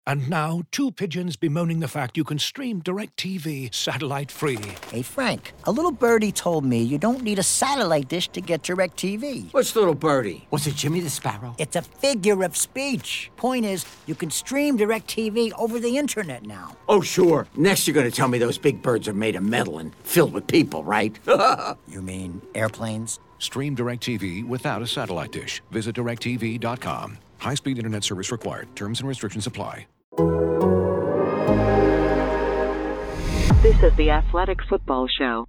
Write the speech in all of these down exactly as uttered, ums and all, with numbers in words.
And now, two pigeons bemoaning the fact you can stream DirecTV satellite-free. Hey, Frank, a little birdie told me you don't need a satellite dish to get DirecTV. What's little birdie? Was it Jimmy the Sparrow? It's a figure of speech. Point is, you can stream DirecTV over the internet now. Oh, sure. Next you're going to tell me those big birds are made of metal and filled with people, right? You mean airplanes? Stream DirecTV without a satellite dish. Visit direct T V dot com. High-speed internet service required. Terms and restrictions apply. This is the Athletic Football Show.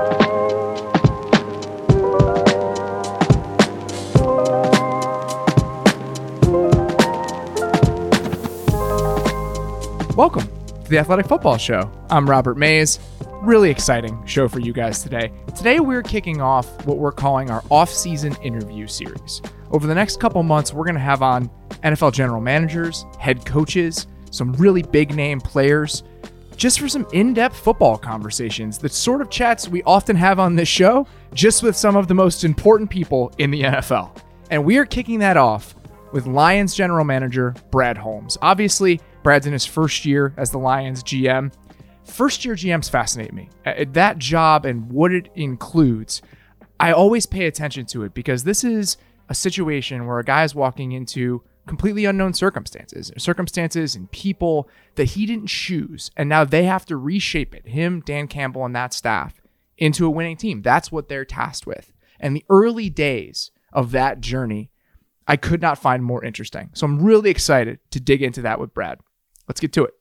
Welcome to the Athletic Football Show. I'm Robert Mays. Really exciting show for you guys today. Today we're kicking off what we're calling our off-season interview series. Over the next couple months, we're going to have on N F L general managers, head coaches, some really big-name players, just for some in-depth football conversations, the sort of chats we often have on this show, just with some of the most important people in the N F L. And we are kicking that off with Lions general manager Brad Holmes. Obviously, Brad's in his first year as the Lions G M. First-year G Ms fascinate me. That job and what it includes, I always pay attention to it because this is a situation where a guy is walking into completely unknown circumstances, circumstances and people that he didn't choose. And now they have to reshape it, him, Dan Campbell, and that staff, into a winning team. That's what they're tasked with. And the early days of that journey, I could not find more interesting. So I'm really excited to dig into that with Brad. Let's get to it.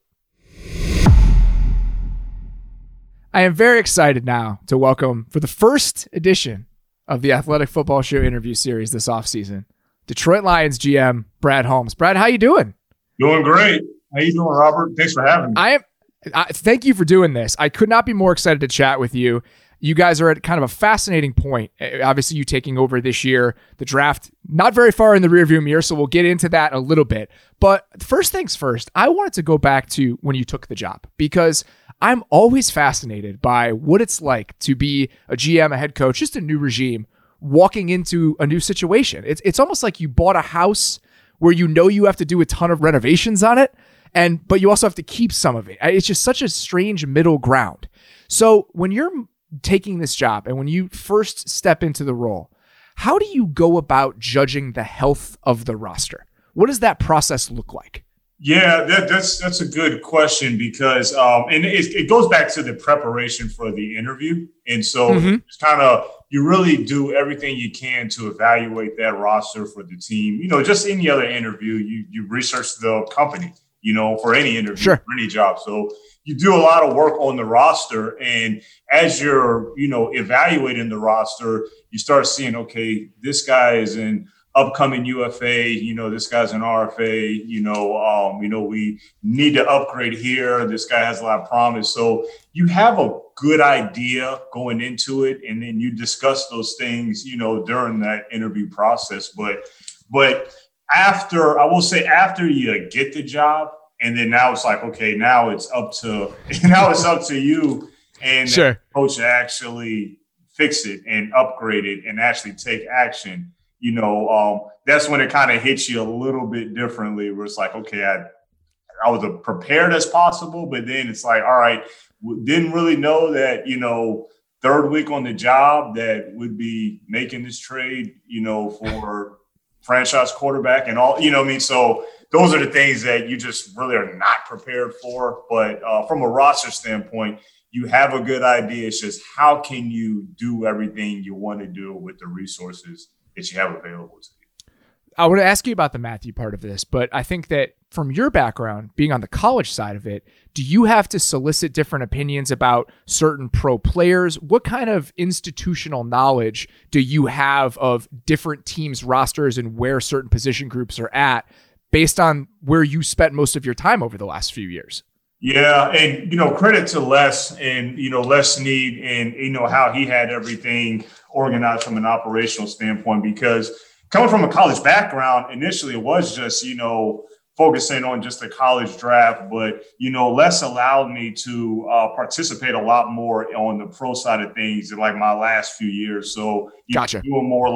I am very excited now to welcome, for the first edition of the Athletic Football Show interview series this offseason, Detroit Lions G M Brad Holmes. Brad, how you doing? Doing great. How you doing, Robert? Thanks for having me. I am. I, thank you for doing this. I could not be more excited to chat with you. You guys are at kind of a fascinating point. Obviously, you taking over this year, the draft not very far in the rearview mirror, so we'll get into that a little bit. But first things first, I wanted to go back to when you took the job because I'm always fascinated by what it's like to be a G M, a head coach, just a new regime, walking into a new situation. It's it's almost like you bought a house where you know you have to do a ton of renovations on it, and but you also have to keep some of it. It's just such a strange middle ground. So when you're taking this job and when you first step into the role, how do you go about judging the health of the roster? What does that process look like? Yeah, that, that's that's a good question because um, and it, it goes back to the preparation for the interview. And so mm-hmm. it's kind of you really do everything you can to evaluate that roster for the team. You know, just any other interview, you you research the company, you know, for any interview, sure. for any job. So you do a lot of work on the roster. And as you're, you know, evaluating the roster, you start seeing, okay, this guy is in upcoming U F A, you know, this guy's an R F A, you know, um, you know, we need to upgrade here. This guy has a lot of promise. So you have a good idea going into it. And then you discuss those things, you know, during that interview process. But, but after, I will say after you get the job, and then now it's like, okay, now it's up to, now it's up to you and sure. the coach to actually fix it and upgrade it and actually take action. You know, um, that's when it kind of hits you a little bit differently where it's like, okay, I, I was as prepared as possible, but then it's like, all right, didn't really know that, you know, third week on the job that would be making this trade, you know, for franchise quarterback and all, you know what I mean? So those are the things that you just really are not prepared for. But uh, from a roster standpoint, you have a good idea. It's just how can you do everything you want to do with the resources that you have available to you. I want to ask you about the Matthew part of this, but I think that from your background, being on the college side of it, do you have to solicit different opinions about certain pro players? What kind of institutional knowledge do you have of different teams' rosters and where certain position groups are at based on where you spent most of your time over the last few years? Yeah, and, you know, credit to Les and, you know, Les Snead and, you know, how he had everything organized from an operational standpoint, because coming from a college background, initially it was just, you know, focusing on just the college draft. But, you know, Les allowed me to uh, participate a lot more on the pro side of things in like my last few years. So you gotcha. doing more like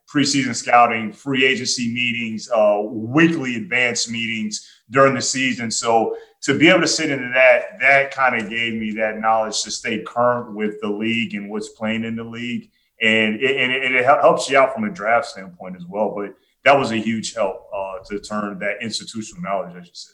preseason scouting, free agency meetings, uh, weekly advanced meetings during the season. So to be able to sit into that, that kind of gave me that knowledge to stay current with the league and what's playing in the league. And it, and it, it helps you out from a draft standpoint as well. But that was a huge help uh, to turn that institutional knowledge, as you said.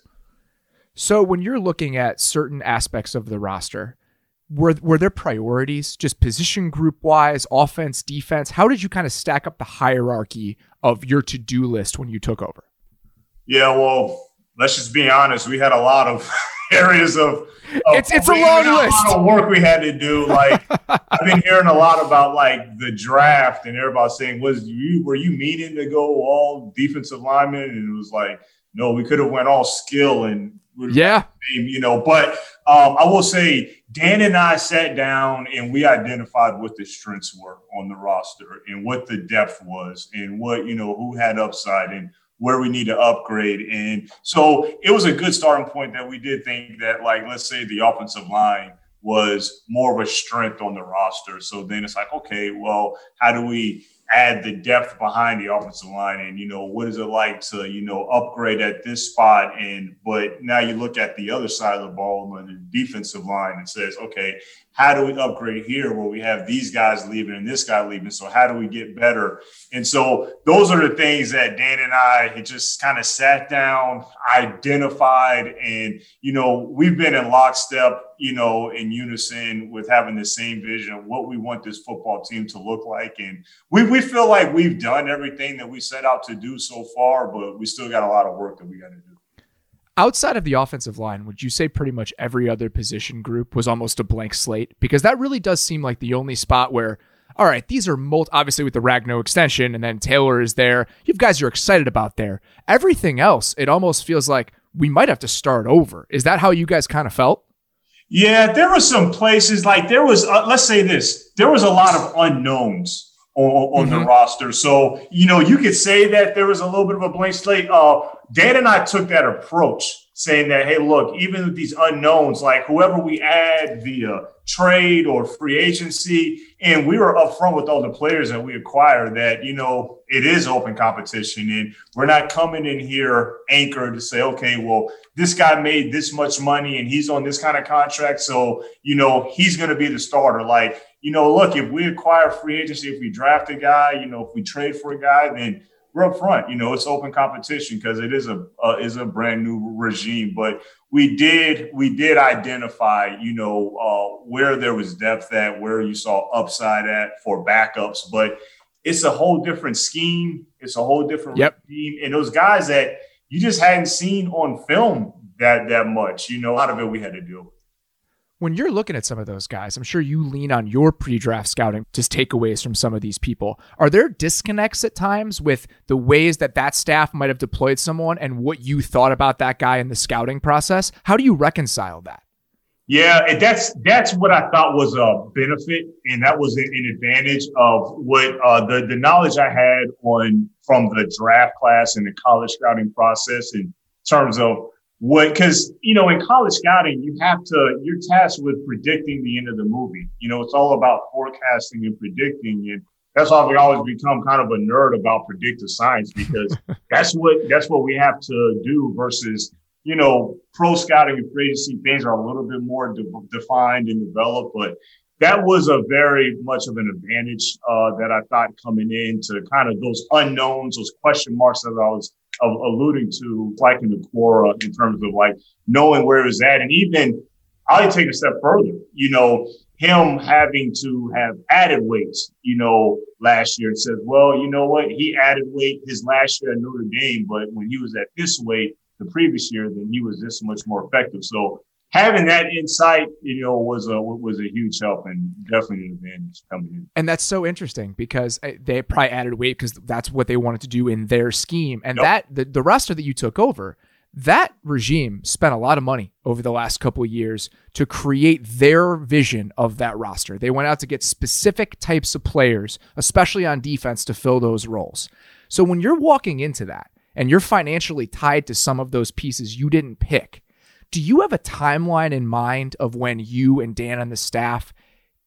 So when you're looking at certain aspects of the roster, were were there priorities, just position group wise, offense, defense? How did you kind of stack up the hierarchy of your to-do list when you took over? Yeah, well, let's just be honest. We had a lot of areas of, of it's it's a long list. A lot of work we had to do. Like I've been hearing a lot about like the draft and everybody saying, "Was you were you meaning to go all defensive linemen?" And it was like, no, we could have went all skill and yeah, you know. But um, I will say, Dan and I sat down and we identified what the strengths were on the roster and what the depth was and what, you know, who had upside and where we need to upgrade. And so it was a good starting point that we did think that, like, let's say the offensive line was more of a strength on the roster. So then it's like, okay, well, how do we add the depth behind the offensive line? And, you know, what is it like to, you know, upgrade at this spot? And, but now you look at the other side of the ball on the defensive line and says, okay, how do we upgrade here where we have these guys leaving and this guy leaving? So how do we get better? And so those are the things that Dan and I had just kind of sat down, identified, and, you know, we've been in lockstep, you know, in unison with having the same vision of what we want this football team to look like. And we, we feel like we've done everything that we set out to do so far, but we still got a lot of work that we got to do. Outside of the offensive line, would you say pretty much every other position group was almost a blank slate? Because that really does seem like the only spot where, all right, these are multi, obviously with the Ragnow extension, and then Taylor is there. You guys are excited about there. Everything else, it almost feels like we might have to start over. Is that how you guys kind of felt? Yeah, there were some places like there was, uh, let's say this, there was a lot of unknowns on, on mm-hmm. the roster. So, you know, you could say that there was a little bit of a blank slate. Uh, Dan and I took that approach, saying that, hey, look, even with these unknowns, like whoever we add via trade or free agency, and we were upfront with all the players that we acquired that, you know, it is open competition. And we're not coming in here anchored to say, okay, well, this guy made this much money and he's on this kind of contract. So, you know, he's going to be the starter. Like, you know, look, if we acquire free agency, if we draft a guy, you know, if we trade for a guy, then we're up front. You know, it's open competition because it is a uh, is a brand new regime. But we did we did identify, you know, uh, where there was depth at, where you saw upside at for backups. But it's a whole different scheme. It's a whole different yep. regime. And those guys that you just hadn't seen on film that that much, you know, out of it we had to deal with. When you're looking at some of those guys, I'm sure you lean on your pre-draft scouting to takeaways from some of these people. Are there disconnects at times with the ways that that staff might have deployed someone and what you thought about that guy in the scouting process? How do you reconcile that? Yeah, and that's that's what I thought was a benefit, and that was an, an advantage of what uh, the the knowledge I had on from the draft class and the college scouting process in terms of what, because, you know, in college scouting, you have to, you're tasked with predicting the end of the movie. You know, it's all about forecasting and predicting. And that's why we always become kind of a nerd about predictive science, because that's what, that's what we have to do versus, you know, pro scouting and free agency things are a little bit more de- defined and developed. But that was a very much of an advantage uh, that I thought coming in to kind of those unknowns, those question marks that I was of alluding to, like in the Quora, in terms of like knowing where it's at. And even I'll take a step further, you know, him having to have added weights, you know, last year. It says, well, you know what? He added weight his last year at Notre Dame, but when he was at this weight the previous year, then he was this much more effective. So having that insight, you know, was a was a huge help and definitely an advantage coming in. And that's so interesting because they probably added weight because that's what they wanted to do in their scheme. And yep. that the, the roster that you took over, that regime spent a lot of money over the last couple of years to create their vision of that roster. They went out to get specific types of players, especially on defense, to fill those roles. So when you're walking into that and you're financially tied to some of those pieces you didn't pick, do you have a timeline in mind of when you and Dan and the staff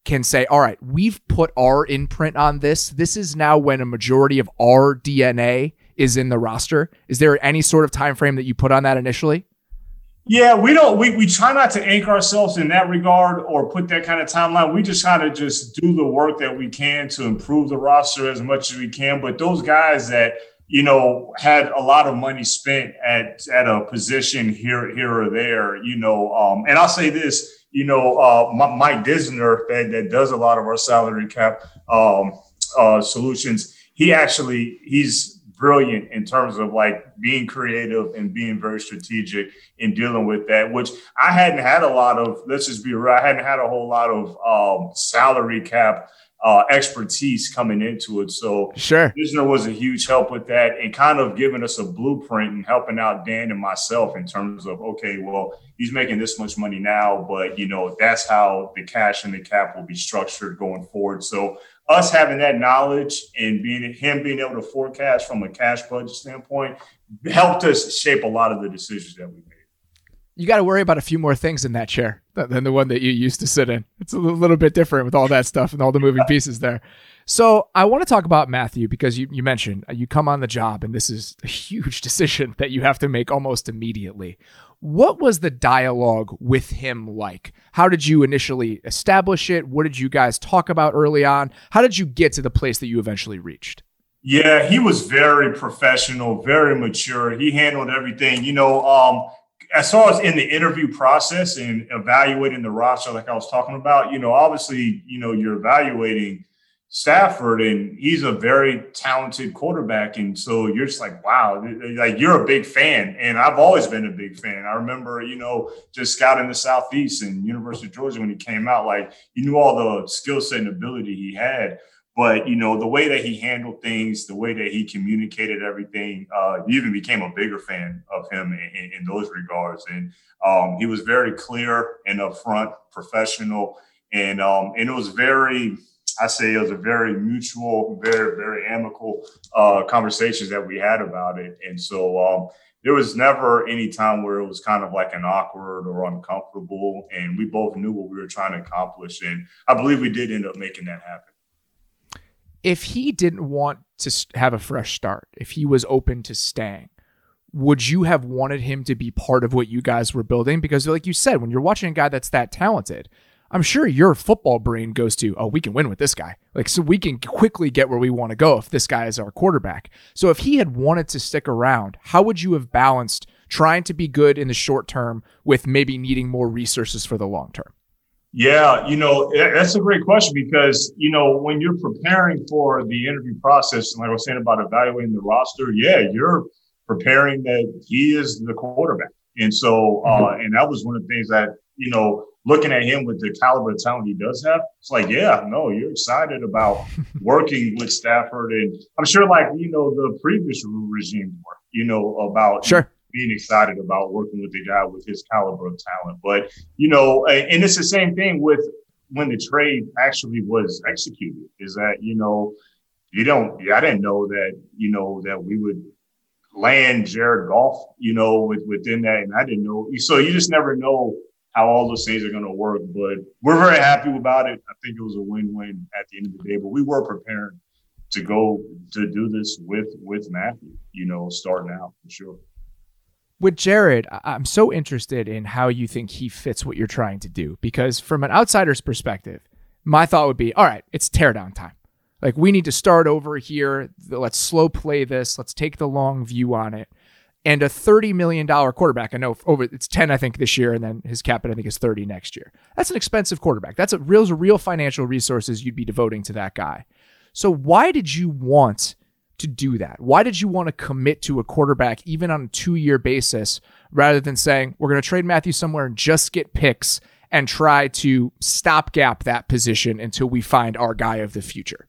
can say, all right, we've put our imprint on this. This is now when a majority of our D N A is in the roster. Is there any sort of time frame that you put on that initially? Yeah, we don't. We, we try not to anchor ourselves in that regard or put that kind of timeline. We just kind of just do the work that we can to improve the roster as much as we can. But those guys that, you know, had a lot of money spent at at a position here here or there, you know, um, and I'll say this. You know, uh, Mike Disner, that, that does a lot of our salary cap um, uh, solutions, he actually, he's brilliant in terms of like being creative and being very strategic in dealing with that, which I hadn't had a lot of, let's just be real, I hadn't had a whole lot of um, salary cap uh, expertise coming into it. So sure, Disner was a huge help with that and kind of giving us a blueprint and helping out Dan and myself in terms of, okay, well, he's making this much money now, but, you know, that's how the cash and the cap will be structured going forward. So us having that knowledge and being him being able to forecast from a cash budget standpoint helped us shape a lot of the decisions that we made. You got to worry about a few more things in that chair than the one that you used to sit in. It's a little bit different with all that stuff and all the moving pieces there. So I want to talk about Matthew because you, you mentioned you come on the job and this is a huge decision that you have to make almost immediately. What was the dialogue with him like? How did you initially establish it? What did you guys talk about early on? How did you get to the place that you eventually reached? Yeah, he was very professional, very mature. He handled everything, you know, um, as far as in the interview process and evaluating the roster, like I was talking about, you know, obviously, you know, you're evaluating Stafford and he's a very talented quarterback. And so you're just like, wow, like you're a big fan. And I've always been a big fan. I remember, you know, just scouting the Southeast and University of Georgia when he came out, like you knew all the skill set and ability he had. But, you know, the way that he handled things, the way that he communicated everything, uh, you even became a bigger fan of him in, in those regards. And um, he was very clear and upfront, professional. And um, and it was very, I say it was a very mutual, very, very amicable uh, conversations that we had about it. And so um, there was never any time where it was kind of like an awkward or uncomfortable. And we both knew what we were trying to accomplish. And I believe we did end up making that happen. If he didn't want to have a fresh start, if he was open to staying, would you have wanted him to be part of what you guys were building? Because like you said, when you're watching a guy that's that talented, I'm sure your football brain goes to, oh, we can win with this guy. Like, so we can quickly get where we want to go if this guy is our quarterback. So if he had wanted to stick around, how would you have balanced trying to be good in the short term with maybe needing more resources for the long term? Yeah, you know, that's a great question because, you know, when you're preparing for the interview process, and like I was saying about evaluating the roster, yeah, you're preparing that he is the quarterback. And so, uh, and that was one of the things that, you know, looking at him with the caliber of talent he does have, it's like, yeah, no, you're excited about working with Stafford. And I'm sure like, you know, the previous regime were, you know, about sure. being excited about working with a guy with his caliber of talent. But, you know, and it's the same thing with when the trade actually was executed is that, you know, you don't, I didn't know that, you know, that we would land Jared Goff, you know, with, within that. And I didn't know. So you just never know how all those things are going to work. But we're very happy about it. I think it was a win-win at the end of the day. But we were prepared to go to do this with, with Matthew, you know, starting out for sure. With Jared, I'm so interested in how you think he fits what you're trying to do, because from an outsider's perspective, my thought would be, all right, it's teardown time. Like, we need to start over here. Let's slow play this. Let's take the long view on it. And a thirty million dollars quarterback, I know over it's ten, I think, this year, and then his cap, I think, is thirty next year. That's an expensive quarterback. That's a real, real financial resources you'd be devoting to that guy. So why did you want to do that? Why did you want to commit to a quarterback even on a two-year basis rather than saying we're going to trade Matthew somewhere and just get picks and try to stopgap that position until we find our guy of the future?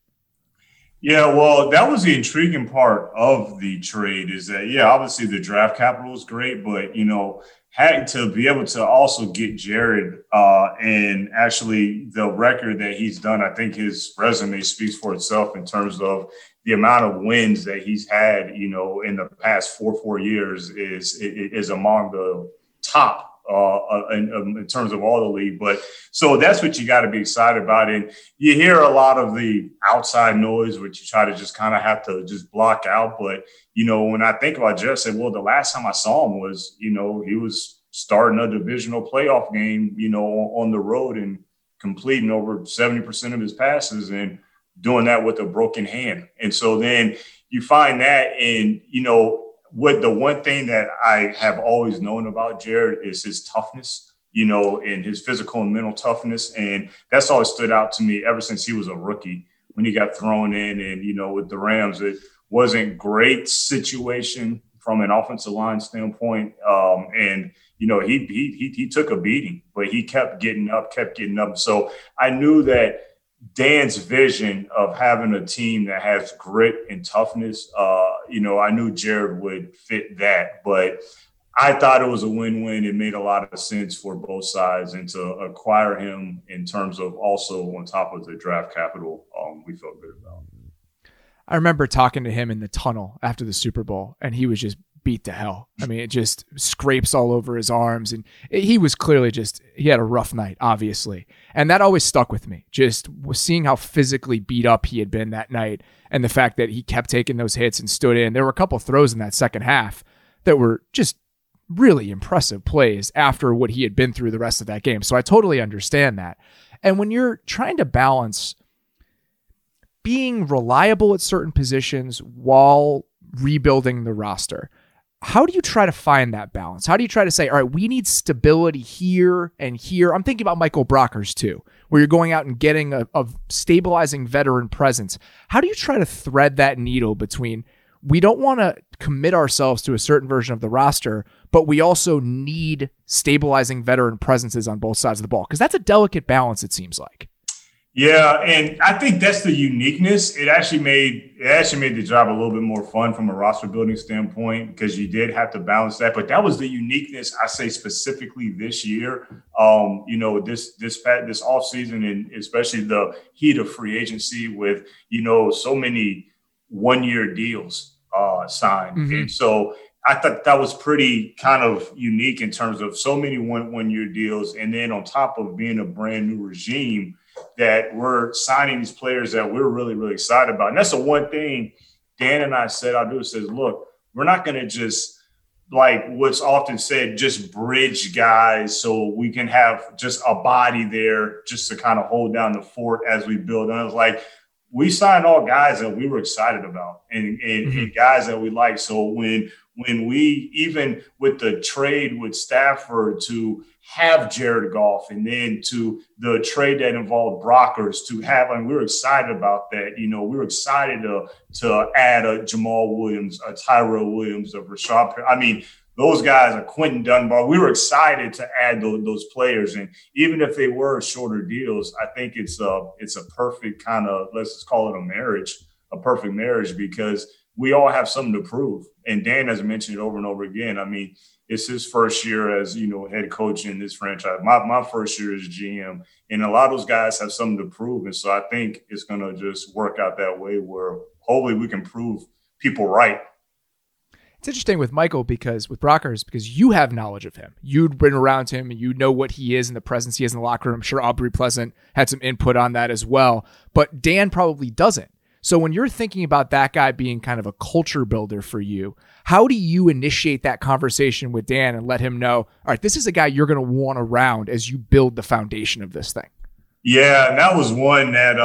Yeah, well, that was the intriguing part of the trade is that, yeah, obviously the draft capital is great, but, you know, had to be able to also get Jared uh, and actually the record that he's done. I think his resume speaks for itself in terms of the amount of wins that he's had, you know, in the past four, four years is, is among the top uh, in, in terms of all the league. But so that's what you got to be excited about. And you hear a lot of the outside noise, which you try to just kind of have to just block out. But, you know, when I think about Jared, I said, well, the last time I saw him was, you know, he was starting a divisional playoff game, you know, on the road and completing over seventy percent of his passes and doing that with a broken hand. And so then you find that, and, you know, what the one thing that I have always known about Jared is his toughness, you know, and his physical and mental toughness. And that's always stood out to me ever since he was a rookie when he got thrown in. And, you know, with the Rams, it wasn't great situation from an offensive line standpoint. Um, and, you know, he, he, he, he took a beating, but he kept getting up, kept getting up. So I knew that Dan's vision of having a team that has grit and toughness, uh, you know, I knew Jared would fit that, but I thought it was a win-win. It made a lot of sense for both sides, and to acquire him in terms of also on top of the draft capital, um, we felt good about. I remember talking to him in the tunnel after the Super Bowl, and he was just beat to hell. I mean, it just scrapes all over his arms, and it, he was clearly just, he had a rough night, obviously. And that always stuck with me, just seeing how physically beat up he had been that night, and the fact that he kept taking those hits and stood in. There were a couple throws in that second half that were just really impressive plays after what he had been through the rest of that game. So I totally understand that. And when you're trying to balance being reliable at certain positions while rebuilding the roster, how do you try to find that balance? How do you try to say, all right, we need stability here and here? I'm thinking about Michael Brockers too, where you're going out and getting a, a stabilizing veteran presence. How do you try to thread that needle between, we don't want to commit ourselves to a certain version of the roster, but we also need stabilizing veteran presences on both sides of the ball? Because that's a delicate balance, it seems like. Yeah, and I think that's the uniqueness. It actually made it actually made the job a little bit more fun from a roster building standpoint, because you did have to balance that. But that was the uniqueness, I say, specifically this year. Um, you know, this this this offseason, and especially the heat of free agency with, you know, so many one-year deals uh, signed. Mm-hmm. And so I thought that was pretty kind of unique in terms of so many one one-year deals. And then on top of being a brand new regime, that we're signing these players that we're really, really excited about. And that's the one thing Dan and I said, I'll do, says, look, we're not going to just, like what's often said, just bridge guys so we can have just a body there just to kind of hold down the fort as we build. And I was like, we signed all guys that we were excited about, and, and, mm-hmm. and guys that we like. So when when we, even with the trade with Stafford to have Jared Goff, and then to the trade that involved Brockers to have, and we were excited about that. You know, we were excited to to add a Jamal Williams, a Tyrell Williams, a Rashad. I mean, those guys are Quentin Dunbar. We were excited to add those, those players. And even if they were shorter deals, I think it's a, it's a perfect kind of, let's just call it a marriage, a perfect marriage, because we all have something to prove. And Dan has mentioned it over and over again. I mean, it's his first year as, you know, head coach in this franchise. My my first year as G M. And a lot of those guys have something to prove. And so I think it's going to just work out that way where hopefully we can prove people right. It's interesting with Michael, because with Brockers, because you have knowledge of him. You'd been around him and you know what he is and the presence he has in the locker room. I'm sure Aubrey Pleasant had some input on that as well, but Dan probably doesn't. So when you're thinking about that guy being kind of a culture builder for you, how do you initiate that conversation with Dan and let him know, all right, this is a guy you're going to want around as you build the foundation of this thing? Yeah, and that was one that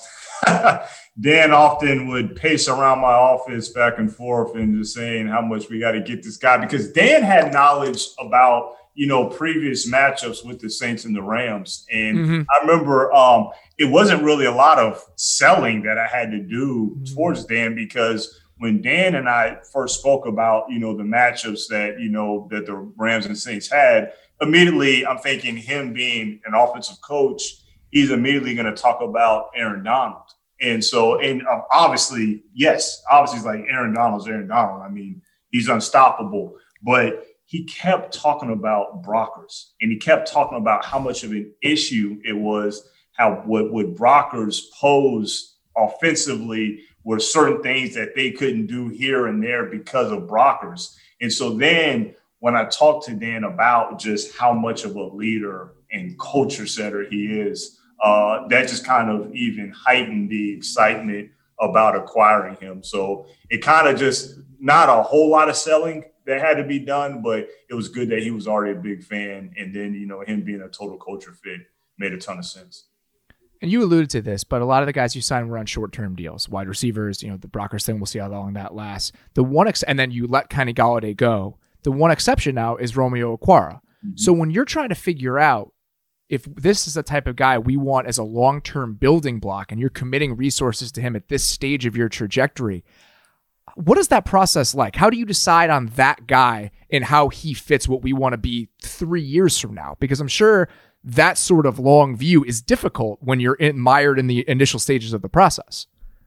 uh, Dan often would pace around my office back and forth and just saying how much we got to get this guy, because Dan had knowledge about, you know, previous matchups with the Saints and the Rams. And mm-hmm. I remember um, it wasn't really a lot of selling that I had to do mm-hmm. towards Dan, because when Dan and I first spoke about, you know, the matchups that, you know, that the Rams and Saints had, immediately I'm thinking him being an offensive coach, he's immediately going to talk about Aaron Donald. And so, and um, obviously, yes, obviously it's like Aaron Donald's Aaron Donald. I mean, he's unstoppable, but he kept talking about Brockers, and he kept talking about how much of an issue it was, how what, what Brockers posed offensively were certain things that they couldn't do here and there because of Brockers. And so then when I talked to Dan about just how much of a leader and culture setter he is, uh, that just kind of even heightened the excitement about acquiring him. So it kind of just not a whole lot of selling that had to be done, but it was good that he was already a big fan. And then, you know, him being a total culture fit made a ton of sense. And you alluded to this, but a lot of the guys you signed were on short-term deals, wide receivers, you know, the Brockers thing, we'll see how long that lasts. The one, ex- and then you let Kenny Golladay go. The one exception now is Romeo Okwara. Mm-hmm. So when you're trying to figure out if this is the type of guy we want as a long-term building block and you're committing resources to him at this stage of your trajectory, what is that process like? How do you decide on that guy and how he fits what we want to be three years from now? Because I'm sure that sort of long view is difficult when you're in, mired in the initial stages of the process.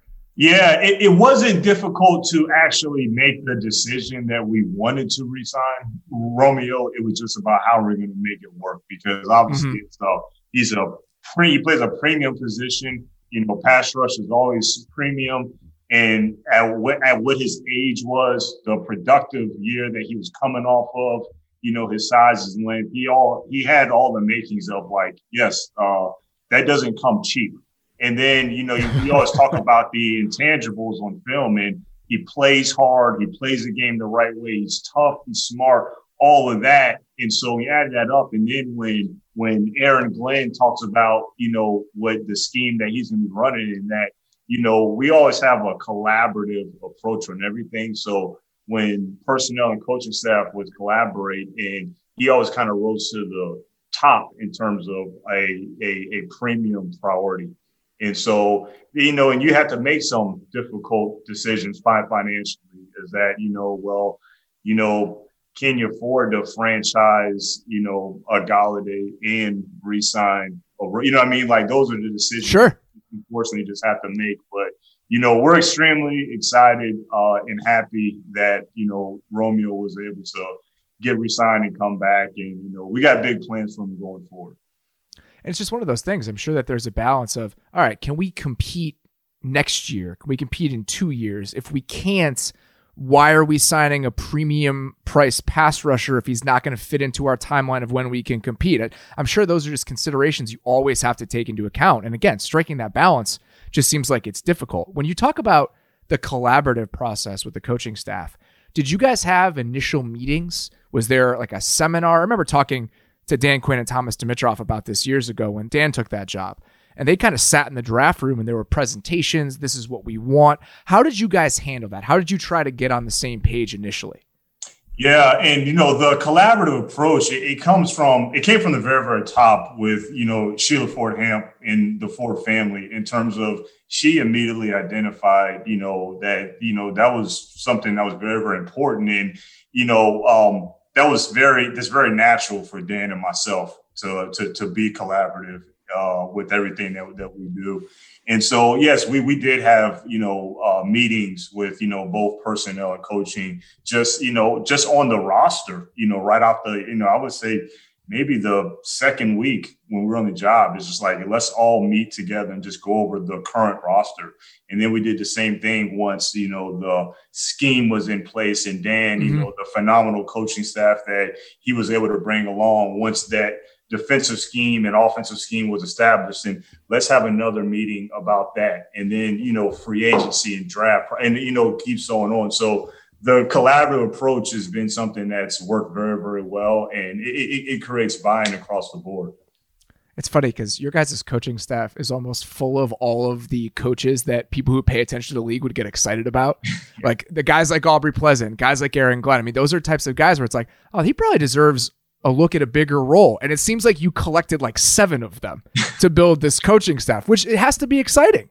Yeah, it, it wasn't difficult to actually make the decision that we wanted to resign Romeo. It was just about how we're going to make it work, because obviously mm-hmm. it's a, he's a pre, he plays a premium position. You know, pass rush is always premium. And at what, at what his age was, the productive year that he was coming off of, you know, his size, his length, he all he had all the makings of like, yes, uh, that doesn't come cheap. And then, you know, we always talk about the intangibles on film, and he plays hard, he plays the game the right way, he's tough, he's smart, all of that. And so we added that up. And then when when Aaron Glenn talks about, you know, what the scheme that he's going to be running in, that, you know, we always have a collaborative approach on everything. So when personnel and coaching staff would collaborate, and he always kind of rose to the top in terms of a, a, a premium priority. And so, you know, and you have to make some difficult decisions financially. Is that, you know, well, you know, can you afford to franchise, you know, a Golladay and re-sign? Or, you know what I mean? Like, those are the decisions. Sure. You unfortunately just have to make. But, you know, we're extremely excited uh, and happy that, you know, Romeo was able to get re-signed and come back. And, you know, we got big plans for him going forward. And it's just one of those things. I'm sure that there's a balance of, all right, can we compete next year? Can we compete in two years? If we can't, why are we signing a premium price pass rusher if he's not going to fit into our timeline of when we can compete? I'm sure those are just considerations you always have to take into account. And again, striking that balance just seems like it's difficult. When you talk about the collaborative process with the coaching staff, did you guys have initial meetings? Was there like a seminar? I remember talking to Dan Quinn and Thomas Dimitroff about this years ago when Dan took that job. And they kind of sat in the draft room and there were presentations. This is what we want. How did you guys handle that? How did you try to get on the same page initially? Yeah. And, you know, the collaborative approach, it, it comes from, it came from the very, very top with, you know, Sheila Ford Hamp and the Ford family, in terms of she immediately identified, you know, that, you know, that was something that was very, very important. And, you know, um, that was very, that's very natural for Dan and myself to, to, to be collaborative uh, with everything that, that we do. And so, yes, we, we did have, you know, uh, meetings with, you know, both personnel and coaching, just, you know, just on the roster, you know, right off the, you know, I would say maybe the second week when we were on the job, it's just like, let's all meet together and just go over the current roster. And then we did the same thing once, you know, the scheme was in place, and Dan, mm-hmm. you know, the phenomenal coaching staff that he was able to bring along once that defensive scheme and offensive scheme was established. And let's have another meeting about that. And then, you know, free agency and draft, and, you know, keeps going on. So the collaborative approach has been something that's worked very, very well, and it, it, it creates buy-in across the board. It's funny because your guys' coaching staff is almost full of all of the coaches that people who pay attention to the league would get excited about. Yeah. Like the guys like Aubrey Pleasant, guys like Aaron Glenn. I mean, those are types of guys where it's like, oh, he probably deserves a look at a bigger role. And it seems like you collected like seven of them to build this coaching staff, which it has to be exciting.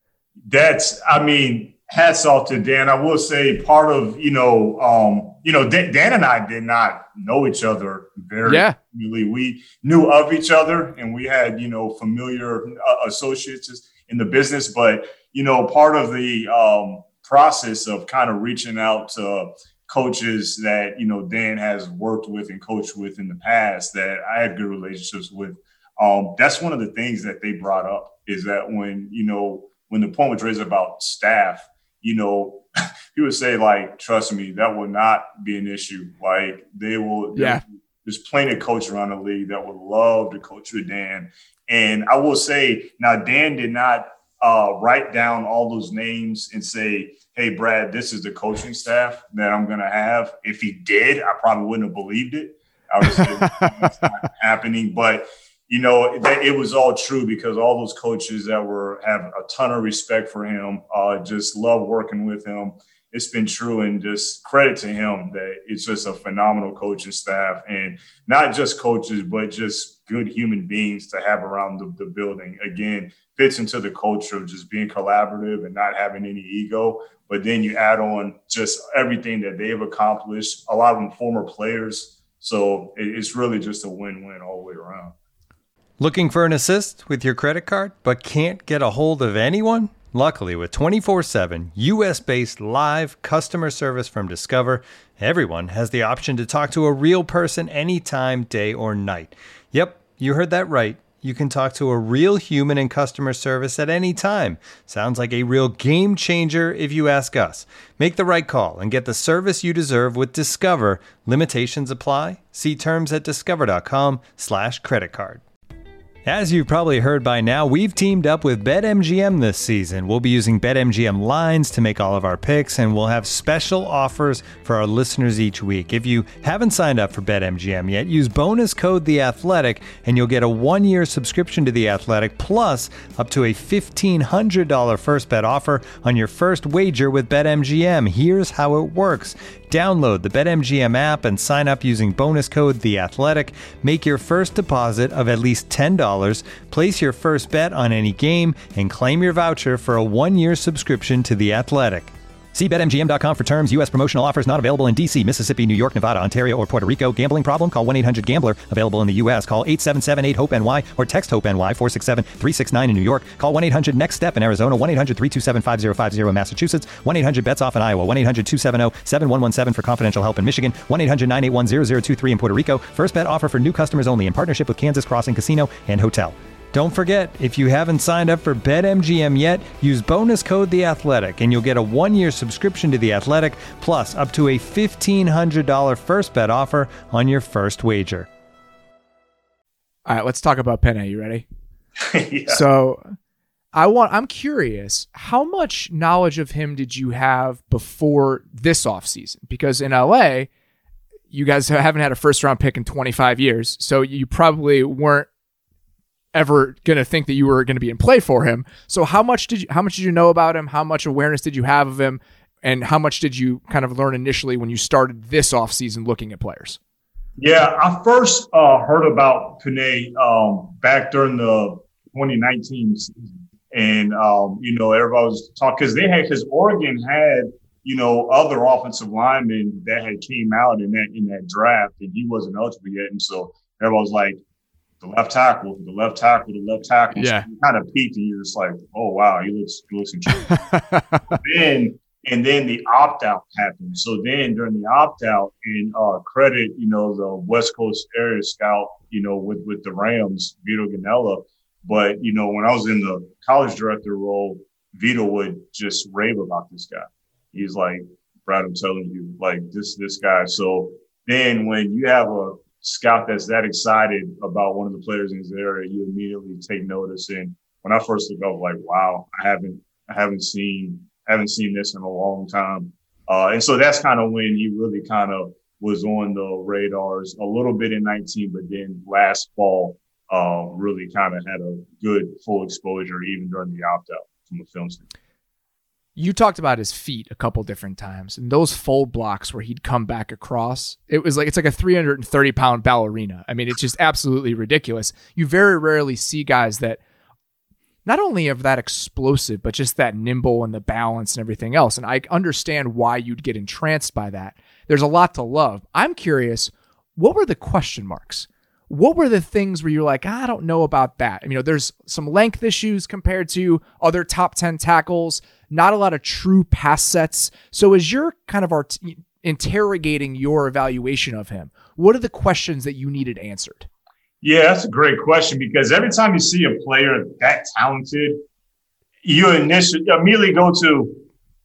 That's, I mean, hats off to Dan. I will say part of, you know, um, you know, Dan, Dan and I did not know each other very yeah. really. We knew of each other, and we had, you know, familiar uh, associates in the business. But, you know, part of the um, process of kind of reaching out to coaches that, you know, Dan has worked with and coached with in the past that I had good relationships with. Um, that's one of the things that they brought up, is that when, you know, when the point was raised about staff, you know, he would say, like, trust me, that will not be an issue. Like, they will. Yeah. There's plenty of coaches around the league that would love to coach with Dan. And I will say, now Dan did not uh, write down all those names and say, hey, Brad, this is the coaching staff that I'm going to have. If he did, I probably wouldn't have believed it. I would say it's not happening. But, you know, it, it was all true because all those coaches that were have a ton of respect for him, uh, just love working with him. It's been true, and just credit to him that it's just a phenomenal coaching staff, and not just coaches, but just good human beings to have around the, the building. Again, fits into the culture of just being collaborative and not having any ego. But then you add on just everything that they've accomplished, a lot of them former players. So it, it's really just a win-win all the way around. Looking for an assist with your credit card, but can't get a hold of anyone? Luckily, with twenty-four seven U S-based live customer service from Discover, everyone has the option to talk to a real person anytime, day or night. Yep, you heard that right. You can talk to a real human in customer service at any time. Sounds like a real game changer if you ask us. Make the right call and get the service you deserve with Discover. Limitations apply. See terms at discover.com slash credit card. As you've probably heard by now, we've teamed up with BetMGM this season. We'll be using BetMGM lines to make all of our picks, and we'll have special offers for our listeners each week. If you haven't signed up for BetMGM yet, use bonus code The Athletic, and you'll get a one-year subscription to The Athletic, plus up to a fifteen hundred dollars first bet offer on your first wager with BetMGM. Here's how it works. Download the BetMGM app and sign up using bonus code The Athletic. Make your first deposit of at least ten dollars. Place your first bet on any game and claim your voucher for a one-year subscription to The Athletic. See Bet M G M dot com for terms. U S promotional offers not available in D C, Mississippi, New York, Nevada, Ontario, or Puerto Rico. Gambling problem? Call one eight hundred gambler. Available in the U S. Call eight seven seven eight hope N Y or text HOPE-NY four six seven three six nine in New York. Call one eight hundred next step in Arizona. one eight hundred three two seven five zero five zero in Massachusetts. one eight hundred bets off in Iowa. one eight hundred two seven zero seven one one seven for confidential help in Michigan. one eight hundred nine eight one zero zero two three in Puerto Rico. First bet offer for new customers only in partnership with Kansas Crossing Casino and Hotel. Don't forget, if you haven't signed up for BetMGM yet, use bonus code The Athletic, and you'll get a one-year subscription to The Athletic, plus up to a fifteen hundred dollars first bet offer on your first wager. All right, let's talk about Penei. You ready? Yeah. So I want, I'm curious, how much knowledge of him did you have before this offseason? Because in L A, you guys haven't had a first-round pick in twenty-five years, so you probably weren't ever going to think that you were going to be in play for him. So how much did you, how much did you know about him? How much awareness did you have of him? And how much did you kind of learn initially when you started this offseason looking at players? Yeah, I first uh, heard about Penei um, back during the twenty nineteen season. And, um, you know, everybody was talking because they had, because Oregon had, you know, other offensive linemen that had came out in that, in that draft, and he wasn't eligible yet. And so everybody was like, the left tackle, the left tackle, the left tackle. Yeah. So you kind of peeked and you're just like, oh, wow, he looks, he looks interesting. then, and then the opt-out happened. So then during the opt-out, and uh, credit, you know, the West Coast area scout, you know, with, with the Rams, Vito Ganella. But, you know, when I was in the college director role, Vito would just rave about this guy. He's like, Brad, I'm telling you, like this, this guy. So then when you have a scout that's that excited about one of the players in his area, you immediately take notice. And when I first looked up, like, wow, I haven't, I haven't seen, haven't seen this in a long time. Uh, and so that's kind of when he really kind of was on the radars a little bit in nineteen, but then last fall, uh, really kind of had a good full exposure even during the opt-out from a film standpoint. You talked about his feet a couple different times, and those fold blocks where he'd come back across, it was like, it's like a three hundred thirty pound ballerina. I mean, it's just absolutely ridiculous. You very rarely see guys that not only of that explosive, but just that nimble and the balance and everything else. And I understand why you'd get entranced by that. There's a lot to love. I'm curious, what were the question marks? What were the things where you're like, I don't know about that? I mean, you know, there's some length issues compared to other top ten tackles, not a lot of true pass sets. So as you're kind of art- interrogating your evaluation of him, what are the questions that you needed answered? Yeah, that's a great question, because every time you see a player that talented, you initially immediately go to,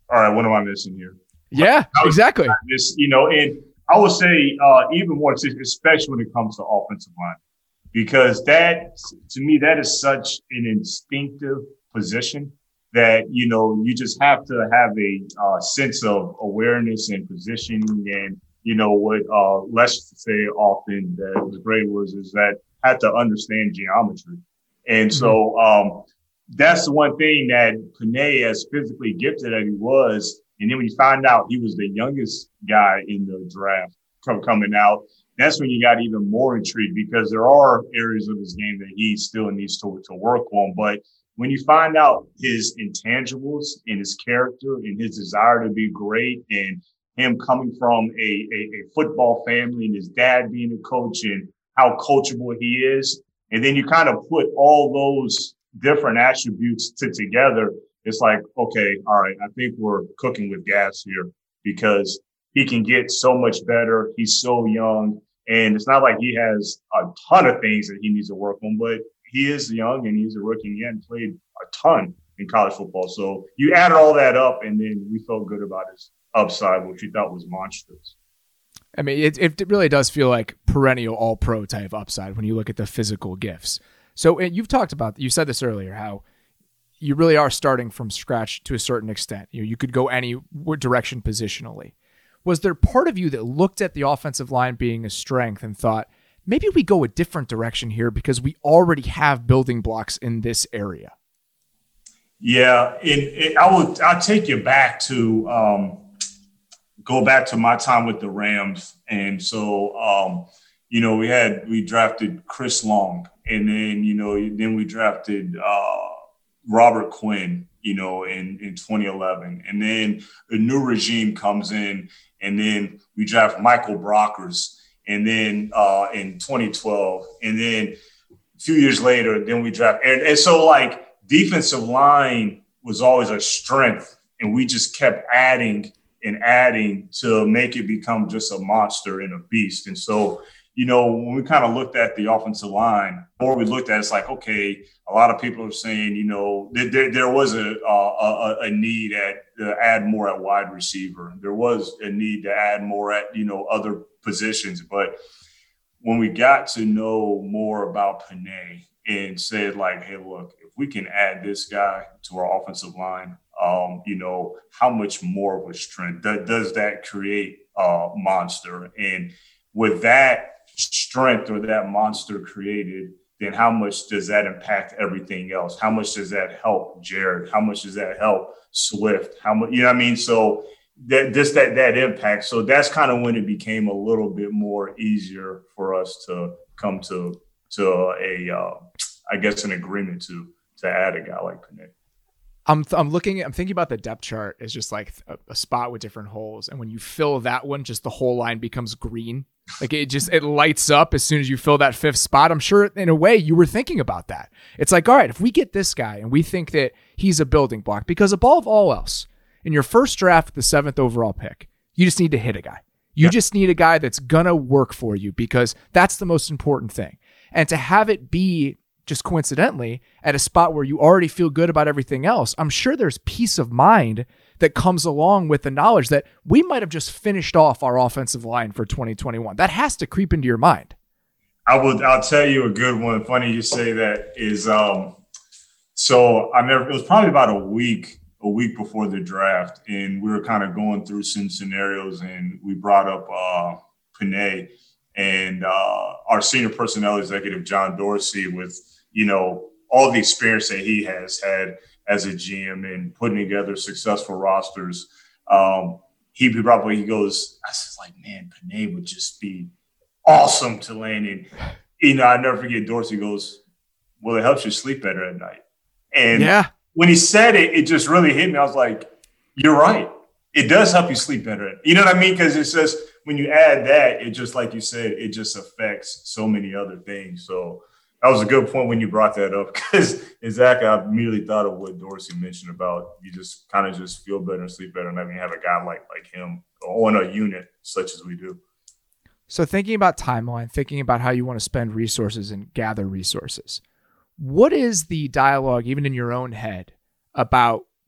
all right, what am I missing here? Yeah, exactly. This, you know, and I would say uh, even more, especially when it comes to offensive line, because that, to me, that is such an instinctive position that, you know, you just have to have a uh, sense of awareness and positioning. And, you know, what uh, Les say often that was great was is that had to understand geometry. And mm-hmm. so um, that's the one thing that Penei, as physically gifted as he was, and then when you find out he was the youngest guy in the draft coming out, that's when you got even more intrigued, because there are areas of his game that he still needs to, to work on. But when you find out his intangibles and his character and his desire to be great, and him coming from a, a, a football family and his dad being a coach and how coachable he is, and then you kind of put all those different attributes to, together, it's like, okay, all right, I think we're cooking with gas here, because he can get so much better. He's so young, and it's not like he has a ton of things that he needs to work on, but he is young and he's a rookie and played a ton in college football. So you added all that up, and then we felt good about his upside, which we thought was monstrous. I mean, it, it really does feel like perennial all-pro type upside when you look at the physical gifts. So and you've talked about, you said this earlier, how you really are starting from scratch to a certain extent. You know, you could go any direction positionally. Was there part of you that looked at the offensive line being a strength and thought, maybe we go a different direction here because we already have building blocks in this area? Yeah, and, and I would I'll take you back to um, go back to my time with the Rams, and so um, you know we had we drafted Chris Long, and then you know then we drafted uh, Robert Quinn, you know, in in twenty eleven, and then a new regime comes in, and then we draft Michael Brockers, and then uh, in twenty twelve, and then a few years later, then we draft, and, and so like. Defensive line was always a strength, and we just kept adding and adding to make it become just a monster and a beast. And so, you know, when we kind of looked at the offensive line, the more we looked at it, it's like, okay, a lot of people are saying, you know, there, there was a, a, a need at, to add more at wide receiver. There was a need to add more at, you know, other positions. But when we got to know more about Penei and said, like, hey, look, if we can add this guy to our offensive line, um, you know, how much more of a strength does, does that create a monster? And with that strength or that monster created, then how much does that impact everything else? How much does that help Jared? How much does that help Swift? How much, you know what I mean? So that this, that, that impact. So that's kind of when it became a little bit more easier for us to come to, to a, uh, I guess, an agreement to, to add a guy like Penei. I'm th- I'm looking at, I'm thinking about the depth chart as just like a, a spot with different holes. And when you fill that one, just the whole line becomes green. Like it just, it lights up as soon as you fill that fifth spot. I'm sure in a way you were thinking about that. It's like, all right, if we get this guy and we think that he's a building block, because above all else, in your first draft, the seventh overall pick, you just need to hit a guy. You yeah. just need a guy that's going to work for you, because that's the most important thing. And to have it be just coincidentally at a spot where you already feel good about everything else, I'm sure there's peace of mind that comes along with the knowledge that we might have just finished off our offensive line for twenty twenty-one. That has to creep into your mind. I will, I'll tell you a good one. Funny you say that is, um, so I never, it was probably about a week, a week before the draft, and we were kind of going through some scenarios, and we brought up uh, Penei and uh, our senior personnel executive, John Dorsey, with, you know, all the experience that he has had as a G M and putting together successful rosters. Um, he probably, he goes, I was like, man, Penei would just be awesome to land in. You know, I never forget, Dorsey goes, well, it helps you sleep better at night. And yeah. when he said it, it just really hit me. I was like, you're right. It does help you sleep better. You know what I mean? Because it's just, when you add that, it just, like you said, it just affects so many other things. So that was a good point when you brought that up, because exactly, I immediately thought of what Dorsey mentioned about you just kind of just feel better and sleep better, and I mean have a guy like like him on a unit such as we do. So thinking about timeline, thinking about how you want to spend resources and gather resources, what is the dialogue, even in your own head, about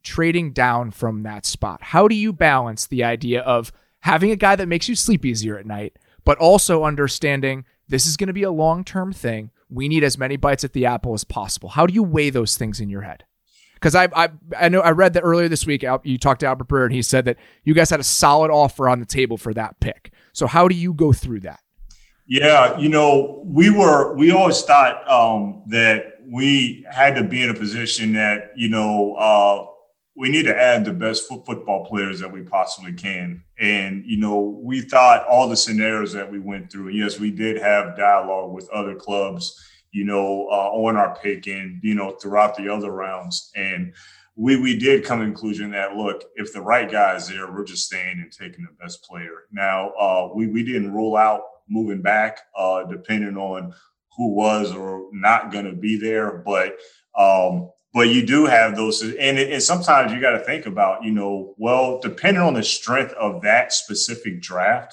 trading down from that spot? How do you balance the idea of having a guy that makes you sleep easier at night, but also understanding this is going to be a long-term thing? We need as many bites at the apple as possible. How do you weigh those things in your head? Because I, I I know I read that earlier this week, you talked to Albert Breer, and he said that you guys had a solid offer on the table for that pick. So how do you go through that? Yeah, you know, we were we always thought um, that we had to be in a position that, you know, uh, we need to add the best foot football players that we possibly can. And, you know, we thought all the scenarios that we went through. Yes, we did have dialogue with other clubs, you know, uh, on our pick and, you know, throughout the other rounds. And we we did come to the conclusion that, look, if the right guy is there, we're just staying and taking the best player. Now, uh, we, we didn't rule out moving back, uh, depending on who was or not going to be there. But um, but you do have those. And, and sometimes you got to think about, you know, well, depending on the strength of that specific draft,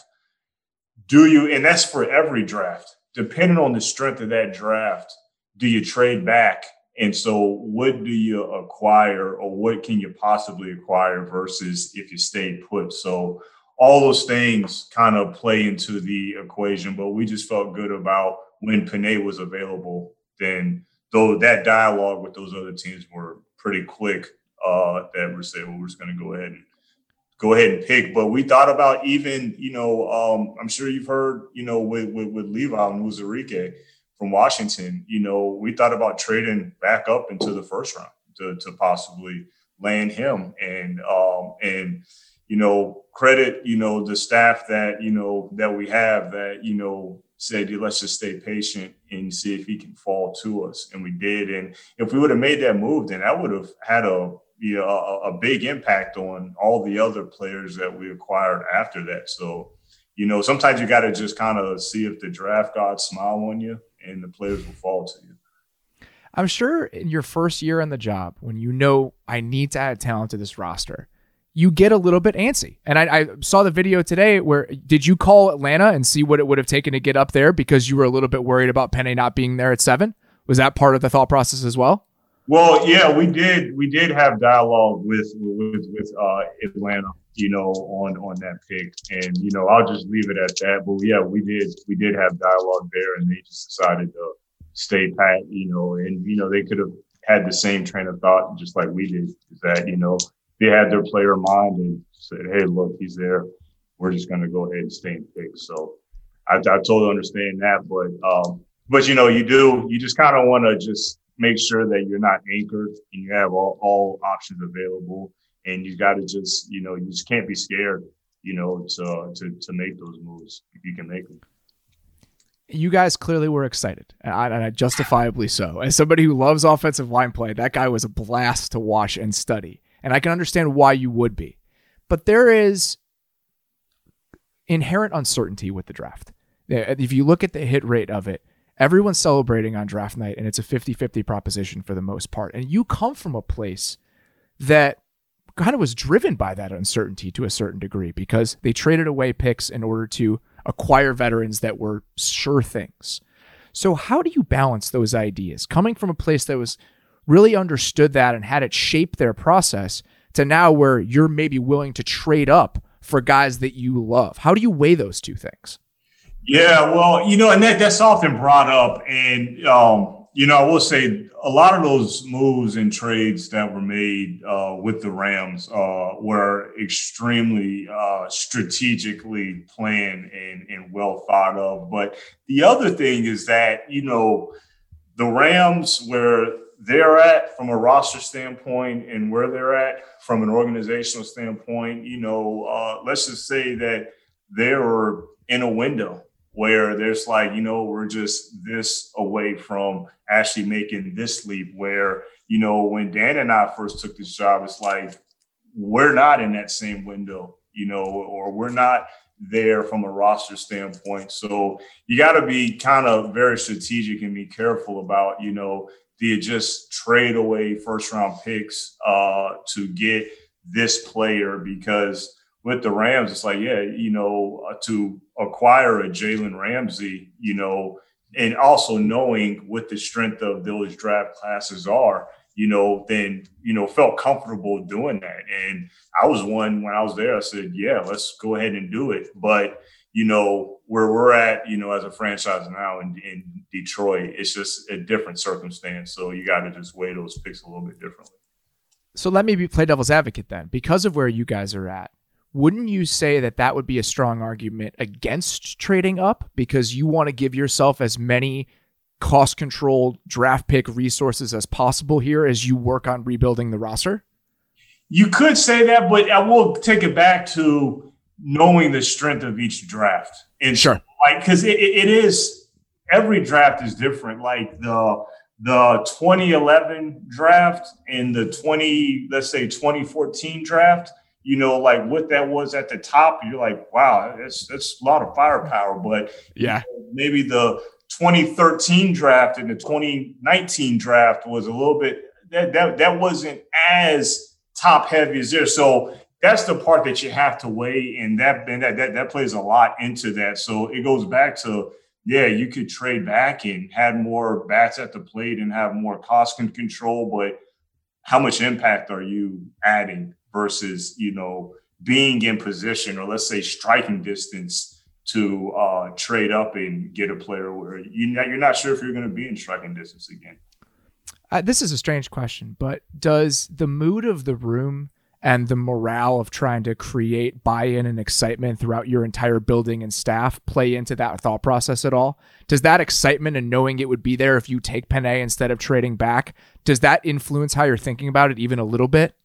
do you, and that's for every draft, depending on the strength of that draft, do you trade back? And so what do you acquire, or what can you possibly acquire versus if you stay put? So all those things kind of play into the equation, but we just felt good about when Penei was available. Then though that dialogue with those other teams were pretty quick, uh, that we're saying, well, we're just going to go ahead and go ahead and pick. But we thought about even, you know, um, I'm sure you've heard, you know, with, with, with Levi and Uzurike from Washington, you know, we thought about trading back up into the first round to, to possibly land him. And, um, and, you know, credit, you know, the staff that, you know, that we have that, you know, said, let's just stay patient and see if he can fall to us. And we did. And if we would have made that move, then that would have had a, you know, a, a big impact on all the other players that we acquired after that. So, you know, sometimes you got to just kind of see if the draft gods smile on you and the players will fall to you. I'm sure in your first year on the job, when you know I need to add talent to this roster, you get a little bit antsy. And I, I saw the video today where, did you call Atlanta and see what it would have taken to get up there because you were a little bit worried about Penei not being there at seven? Was that part of the thought process as well? Well, yeah, we did. We did have dialogue with with with uh, Atlanta, you know, on on that pick, and you know, I'll just leave it at that. But yeah, we did we did have dialogue there, and they just decided to stay pat, you know, and you know, they could have had the same train of thought just like we did. Is that, you know, they had their player in mind and said, hey, look, he's there. We're just going to go ahead and stay and pick. So I, I totally understand that. But, um, but you know, you do, you just kind of want to just make sure that you're not anchored and you have all, all options available. And you got to just, you know, you just can't be scared, you know, to, to, to make those moves if you can make them. You guys clearly were excited, and I, and I justifiably so. As somebody who loves offensive line play, that guy was a blast to watch and study. And I can understand why you would be. But there is inherent uncertainty with the draft. If you look at the hit rate of it, everyone's celebrating on draft night, and it's a fifty-fifty proposition for the most part. And you come from a place that kind of was driven by that uncertainty to a certain degree because they traded away picks in order to acquire veterans that were sure things. So how do you balance those ideas? Coming from a place that was really understood that and had it shape their process to now where you're maybe willing to trade up for guys that you love. How do you weigh those two things? Yeah, well, you know, and that, that's often brought up. And, um, you know, I will say a lot of those moves and trades that were made uh, with the Rams uh, were extremely uh, strategically planned and, and well thought of. But the other thing is that, you know, the Rams, where they're at from a roster standpoint and where they're at from an organizational standpoint, you know, uh, let's just say that they're in a window where there's like, you know, we're just this away from actually making this leap where, you know, when Dan and I first took this job, it's like, we're not in that same window, you know, or we're not there from a roster standpoint. So you got to be kind of very strategic and be careful about, you know, do you just trade away first round picks uh, to get this player? Because with the Rams, it's like, yeah, you know, uh, to acquire a Jalen Ramsey, you know, and also knowing what the strength of those draft classes are, you know, then, you know, felt comfortable doing that. And I was one when I was there, I said, yeah, let's go ahead and do it. But, you know, where we're at, you know, as a franchise now in, in Detroit, it's just a different circumstance. So you got to just weigh those picks a little bit differently. So let me be, play devil's advocate then. Because of where you guys are at, wouldn't you say that that would be a strong argument against trading up because you want to give yourself as many cost-controlled draft pick resources as possible here as you work on rebuilding the roster? You could say that, but I will take it back to knowing the strength of each draft. And sure. Like, because it, it is, every draft is different. Like the the twenty eleven draft and the twenty, let's say twenty fourteen draft, you know, like what that was at the top, you're like, wow, that's that's a lot of firepower. But yeah, you know, maybe the twenty thirteen draft and the twenty nineteen draft was a little bit that that that wasn't as top heavy as there. So that's the part that you have to weigh, and that and that, that that plays a lot into that. So it goes back to, yeah, you could trade back and have more bats at the plate and have more cost control, but how much impact are you adding versus, you know, being in position or let's say striking distance to uh, trade up and get a player where you, you're not sure if you're going to be in striking distance again? Uh, this is a strange question, but does the mood of the room and the morale of trying to create buy-in and excitement throughout your entire building and staff play into that thought process at all? Does that excitement and knowing it would be there if you take Penei instead of trading back, does that influence how you're thinking about it even a little bit?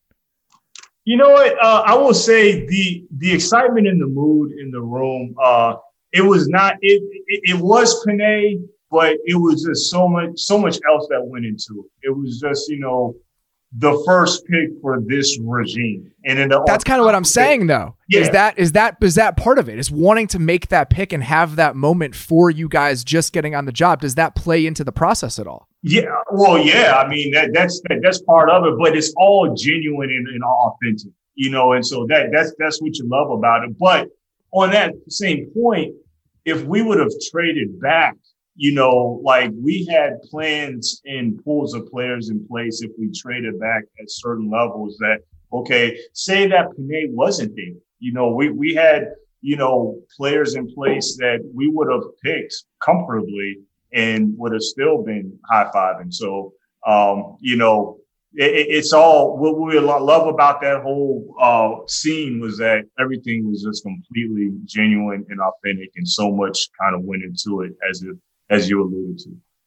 You know what? Uh, I will say the the excitement in the mood in the room, uh, it was not, it, it it was Penei, but it was just so much, so much else that went into it. It was just, you know, the first pick for this regime. And in the That's kind of what I'm saying though. Yeah. Is that, is that, is that part of it? Is wanting to make that pick and have that moment for you guys just getting on the job. Does that play into the process at all? Yeah. Well, yeah, I mean, that, that's, that, that's part of it, but it's all genuine and, and authentic, you know? And so that, that's, that's what you love about it. But on that same point, if we would have traded back, you know, like we had plans and pools of players in place if we traded back at certain levels that, okay, say that Penei wasn't there. You know, we, we had, you know, players in place that we would have picked comfortably and would have still been high-fiving. So, um, you know, it, it's all, what we love about that whole uh, scene was that everything was just completely genuine and authentic, and so much kind of went into it as if, as you alluded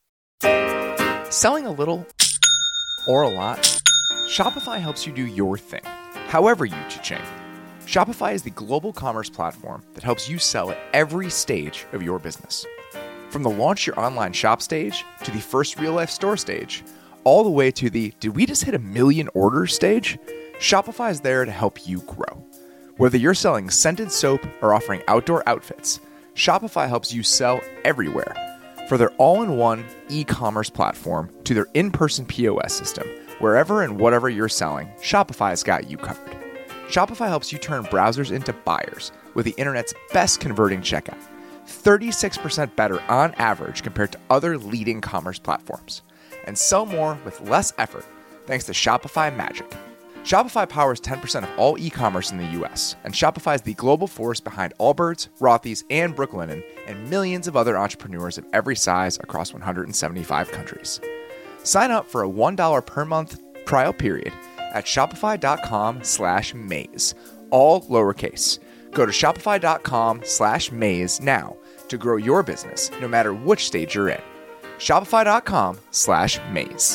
to. Selling a little or a lot, Shopify helps you do your thing, however you cha-ching. Shopify is the global commerce platform that helps you sell at every stage of your business. From the launch your online shop stage to the first real-life store stage, all the way to the did we just hit a million orders stage, Shopify is there to help you grow. Whether you're selling scented soap or offering outdoor outfits, Shopify helps you sell everywhere. For their all-in-one e-commerce platform to their in-person P O S system, wherever and whatever you're selling, Shopify's got you covered. Shopify helps you turn browsers into buyers with the internet's best converting checkout, thirty-six percent better on average compared to other leading commerce platforms, and sell more with less effort thanks to Shopify Magic. Shopify powers ten percent of all e-commerce in the U S, and Shopify is the global force behind Allbirds, Rothy's, and Brooklinen, and millions of other entrepreneurs of every size across one hundred seventy-five countries. Sign up for a one dollar per month trial period at shopify.com slash maze, all lowercase. Go to shopify.com slash maze now to grow your business no matter which stage you're in. Shopify.com slash maze.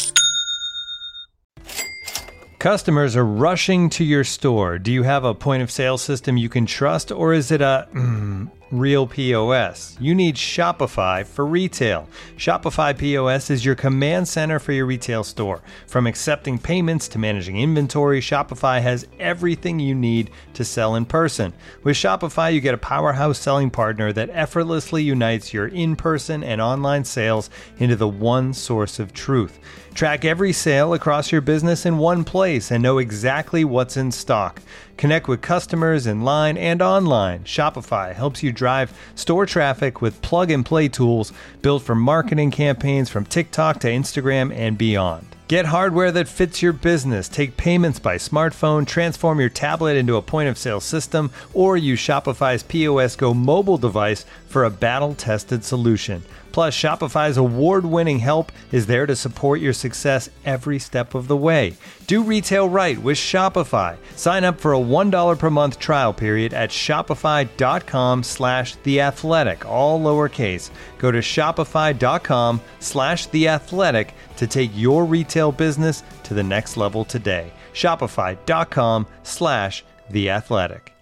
Customers are rushing to your store. Do you have a point of sale system you can trust, or is it a mm, real P O S? You need Shopify for retail. Shopify P O S is your command center for your retail store. From accepting payments to managing inventory, Shopify has everything you need to sell in person. With Shopify, you get a powerhouse selling partner that effortlessly unites your in-person and online sales into the one source of truth. Track every sale across your business in one place and know exactly what's in stock. Connect with customers in line and online. Shopify helps you drive store traffic with plug-and-play tools built for marketing campaigns from TikTok to Instagram and beyond. Get hardware that fits your business. Take payments by smartphone, transform your tablet into a point-of-sale system, or use Shopify's P O S Go mobile device for a battle-tested solution. Plus, Shopify's award-winning help is there to support your success every step of the way. Do retail right with Shopify. Sign up for a one dollar per month trial period at shopify.com slash The Athletic, all lowercase. Go to shopify.com slash The Athletic to take your retail business to the next level today. Shopify.com slash The Athletic.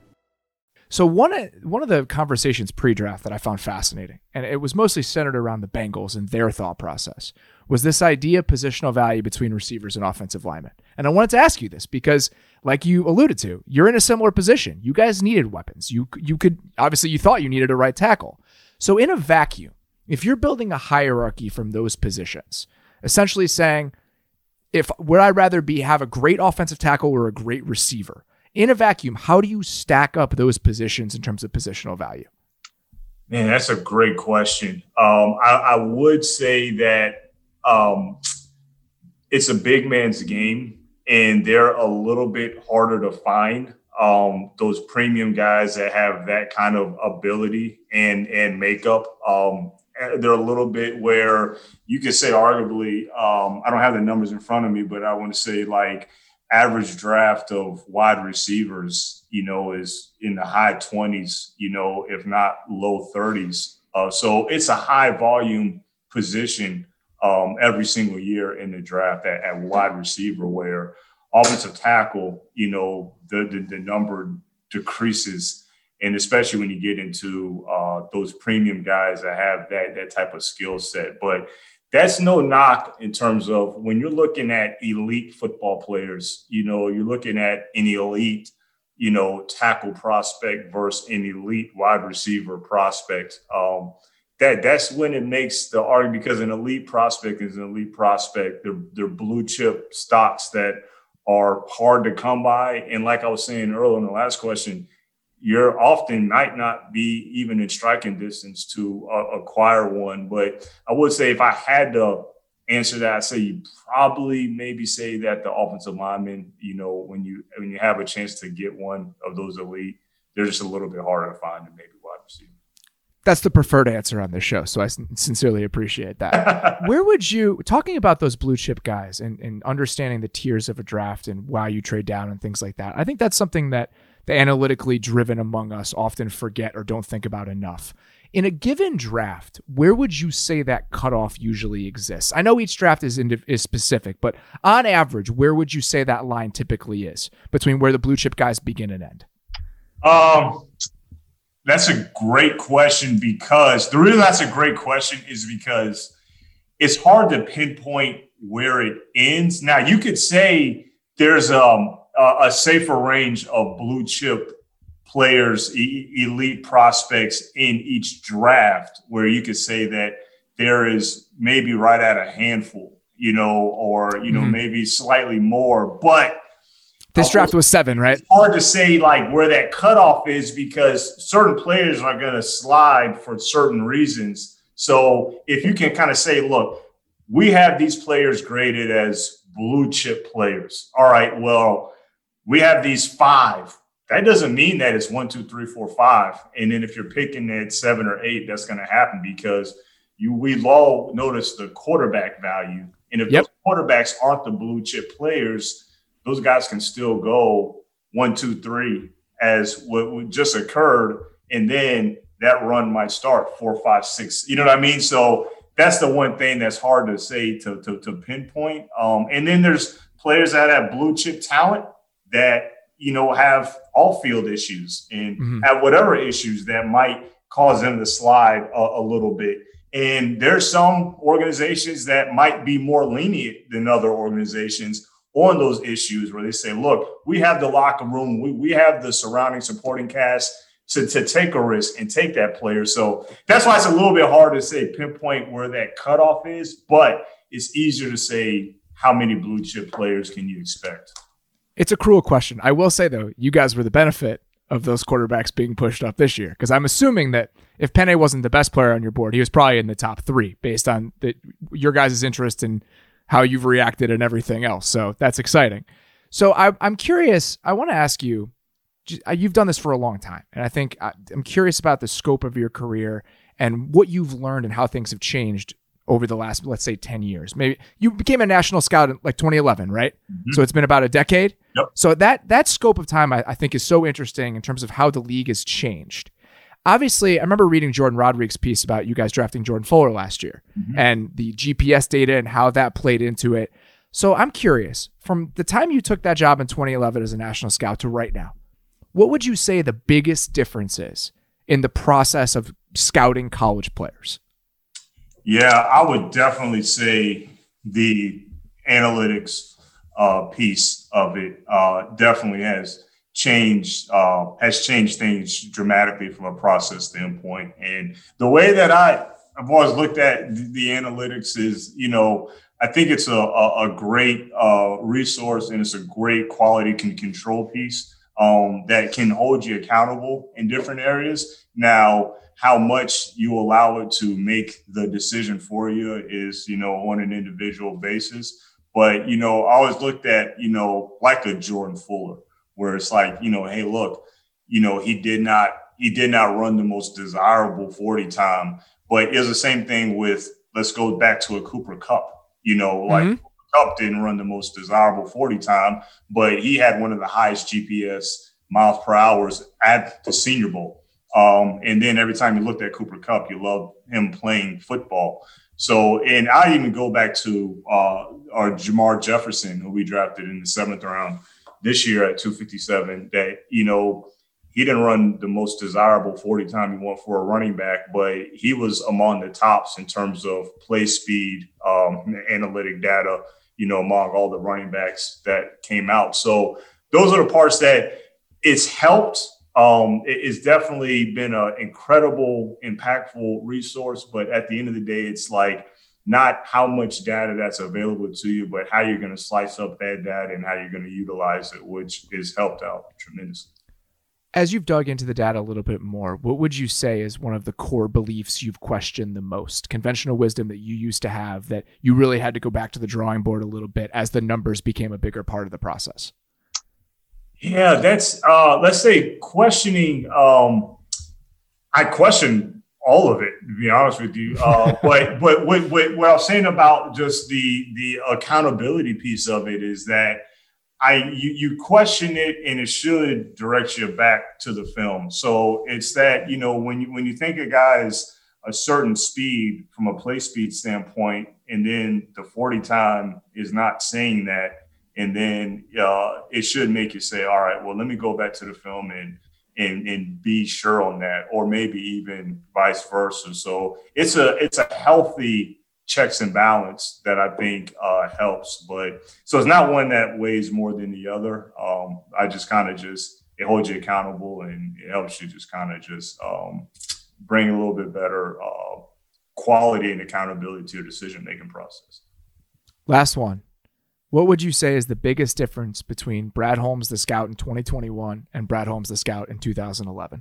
So one of, one of the conversations pre-draft that I found fascinating, and it was mostly centered around the Bengals and their thought process, was this idea of positional value between receivers and offensive linemen. And I wanted to ask you this because, like you alluded to, you're in a similar position. You guys needed weapons. You you could obviously you thought you needed a right tackle. So in a vacuum, if you're building a hierarchy from those positions, essentially saying, if would I rather be have a great offensive tackle or a great receiver? In a vacuum, how do you stack up those positions in terms of positional value? Man, that's a great question. Um, I, I would say that um, it's a big man's game, and they're a little bit harder to find. Um, those premium guys that have that kind of ability and and makeup, um, they're a little bit where you could say arguably, um, I don't have the numbers in front of me, but I want to say like average draft of wide receivers, you know, is in the high twenties, you know, if not low thirties. Uh, so it's a high volume position um, every single year in the draft at, at wide receiver, where offensive tackle, you know, the, the, the number decreases. And especially when you get into uh, those premium guys that have that, that type of skill set. But that's no knock in terms of when you're looking at elite football players, you know, you're looking at an elite, you know, tackle prospect versus an elite wide receiver prospect. Um, that that's when it makes the argument, because an elite prospect is an elite prospect. They're, they're blue chip stocks that are hard to come by. And like I was saying earlier in the last question, you're often might not be even in striking distance to uh, acquire one. But I would say if I had to answer that, I'd say you probably maybe say that the offensive lineman, you know, when you when you have a chance to get one of those elite, they're just a little bit harder to find than maybe wide receiver. That's the preferred answer on this show, so I sincerely appreciate that. Where would you, talking about those blue chip guys and, and understanding the tiers of a draft and why you trade down and things like that, I think that's something that the analytically driven among us often forget or don't think about enough. In a given draft, where would you say that cutoff usually exists? I know each draft is indiv- is specific, but on average, where would you say that line typically is between where the blue chip guys begin and end? Um, that's a great question, because the reason that's a great question is because it's hard to pinpoint where it ends. Now, you could say there's um. Uh, a safer range of blue chip players, e- elite prospects in each draft, where you could say that there is maybe right at a handful, you know, or, you know, mm-hmm. maybe slightly more. But this draft was seven, right? It's hard to say like where that cutoff is, because certain players are going to slide for certain reasons. So if you can kind of say, look, we have these players graded as blue chip players. All right, well, we have these five. That doesn't mean that it's one, two, three, four, five. And then if you're picking at seven or eight, that's going to happen because you we all notice the quarterback value. And if yep. those quarterbacks aren't the blue chip players, those guys can still go one, two, three, as what just occurred. And then that run might start four, five, six. You know what I mean? So that's the one thing that's hard to say to, to, to pinpoint. Um, and then there's players that have blue chip talent that, you know, have all field issues and mm-hmm. have whatever issues that might cause them to slide a, a little bit. And there's some organizations that might be more lenient than other organizations on those issues where they say, look, we have the locker room, we, we have the surrounding supporting cast to, to take a risk and take that player. So that's why it's a little bit hard to say pinpoint where that cutoff is, but it's easier to say how many blue chip players can you expect. It's a cruel question. I will say, though, you guys were the benefit of those quarterbacks being pushed up this year, because I'm assuming that if Penei wasn't the best player on your board, he was probably in the top three based on the, your guys' interest in how you've reacted and everything else. So that's exciting. So I, I'm curious. I want to ask you, you've done this for a long time, and I think I'm curious about the scope of your career and what you've learned and how things have changed over the last, let's say, ten years. Maybe you became a national scout in like twenty eleven, right? Mm-hmm. So it's been about a decade. Yep. So that that scope of time, I, I think, is so interesting in terms of how the league has changed. Obviously, I remember reading Jordan Rodriguez's piece about you guys drafting Jordan Fuller last year, mm-hmm. and the G P S data and how that played into it. So I'm curious, from the time you took that job in twenty eleven as a national scout to right now, what would you say the biggest difference is in the process of scouting college players? Yeah, I would definitely say the analytics uh, piece of it uh, definitely has changed uh, has changed things dramatically from a process standpoint. And the way that I, I've always looked at the, the analytics is, you know, I think it's a, a, a great uh, resource, and it's a great quality con- control piece. Um, that can hold you accountable in different areas. Now, how much you allow it to make the decision for you is, you know, on an individual basis. But, you know, I always looked at, you know, like a Jordan Fuller, where it's like, you know, hey, look, you know, he did not, he did not run the most desirable forty time, but it's the same thing with, let's go back to a Cooper Kupp, you know, like, mm-hmm. Kupp didn't run the most desirable forty time, but he had one of the highest G P S miles per hours at the Senior Bowl. Um, and then every time you looked at Cooper Kupp, you loved him playing football. So, and I even go back to uh, our Jamar Jefferson, who we drafted in the seventh round this year at two fifty-seven, that, you know, he didn't run the most desirable forty time he went for a running back, but he was among the tops in terms of play speed, um, analytic data, you know, among all the running backs that came out. So those are the parts that it's helped. Um, it, it's definitely been an incredible, impactful resource. But at the end of the day, it's like not how much data that's available to you, but how you're going to slice up that data and how you're going to utilize it, which has helped out tremendously. As you've dug into the data a little bit more, what would you say is one of the core beliefs you've questioned the most? Conventional wisdom that you used to have that you really had to go back to the drawing board a little bit as the numbers became a bigger part of the process? Yeah, that's, uh, let's say, questioning. Um, I question all of it, to be honest with you. Uh, but but what, what, what I was saying about just the the accountability piece of it is that I you, you question it, and it should direct you back to the film. So it's that, you know, when you when you think a guy is a certain speed from a play speed standpoint, and then the forty time is not saying that, and then uh, it should make you say, all right, well, let me go back to the film and and and be sure on that, or maybe even vice versa. So it's a it's a healthy checks and balance that I think uh, helps. But so it's not one that weighs more than the other. Um, I just kind of just, it holds you accountable, and it helps you just kind of just um, bring a little bit better uh, quality and accountability to your decision-making process. Last one. What would you say is the biggest difference between Brad Holmes, the scout in twenty twenty-one, and Brad Holmes, the scout in two thousand eleven?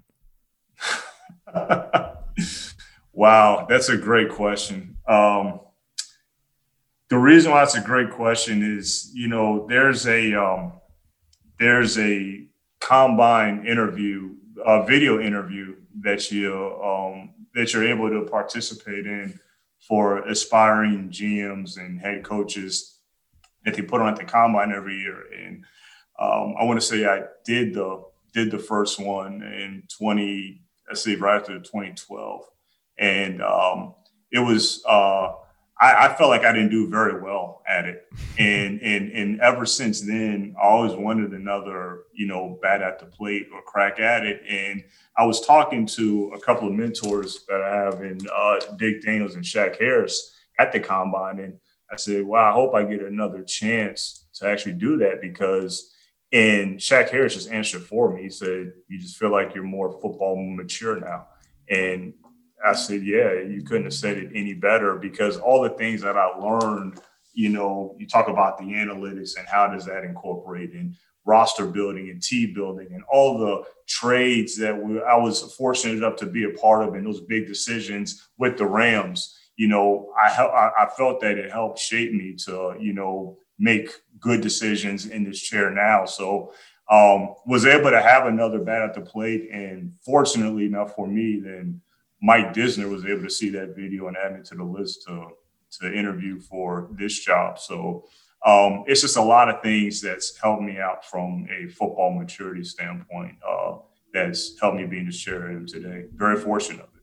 Wow, that's a great question. Um, the reason why it's a great question is, you know, there's a um, there's a combine interview, a video interview that you um, that you're able to participate in for aspiring G Ms and head coaches that they put on at the combine every year. And um, I want to say I did the did the first one in twenty, let's see, right after twenty twelve. And um, it was, uh, I, I felt like I didn't do very well at it. And, and, and ever since then, I always wanted another, you know, bat at the plate or crack at it. And I was talking to a couple of mentors that I have in uh, Dick Daniels and Shaq Harris at the combine. And I said, well, I hope I get another chance to actually do that, because, and Shaq Harris just answered for me. He said, you just feel like you're more football mature now. And I said, yeah, you couldn't have said it any better, because all the things that I learned, you know, you talk about the analytics and how does that incorporate in roster building and team building and all the trades that we, I was fortunate enough to be a part of in those big decisions with the Rams. you know, I, I felt that it helped shape me to, you know, make good decisions in this chair now. So um, was able to have another bat at the plate. And fortunately enough for me, then Mike Disner was able to see that video and add me to the list to, to interview for this job. So um, it's just a lot of things that's helped me out from a football maturity standpoint uh, that's helped me be in the chair I am today. Very fortunate of it.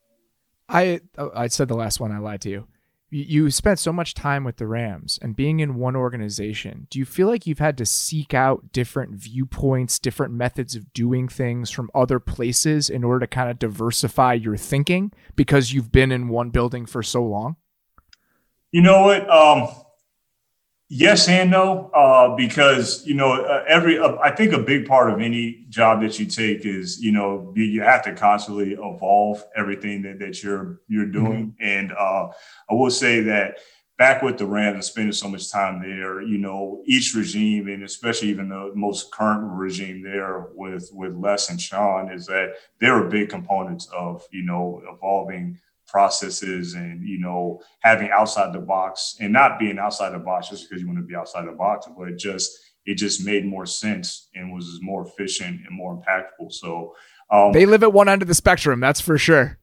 I I said the last one, I lied to you. You spent so much time with the Rams and being in one organization. Do you feel like you've had to seek out different viewpoints, different methods of doing things from other places in order to kind of diversify your thinking because you've been in one building for so long? You know what? Um, yes and no, uh, because, you know, uh, every uh, I think a big part of any job that you take is, you know, you, you have to constantly evolve everything that, that you're you're doing. Mm-hmm. And uh, I will say that back with the Rams and spending so much time there, you know, each regime, and especially even the most current regime there with, with Les and Sean, is that they were big components of, you know, evolving processes and, you know, having outside the box and not being outside the box just because you want to be outside the box, but it just, it just made more sense and was more efficient and more impactful. So um, they live at one end of the spectrum. That's for sure.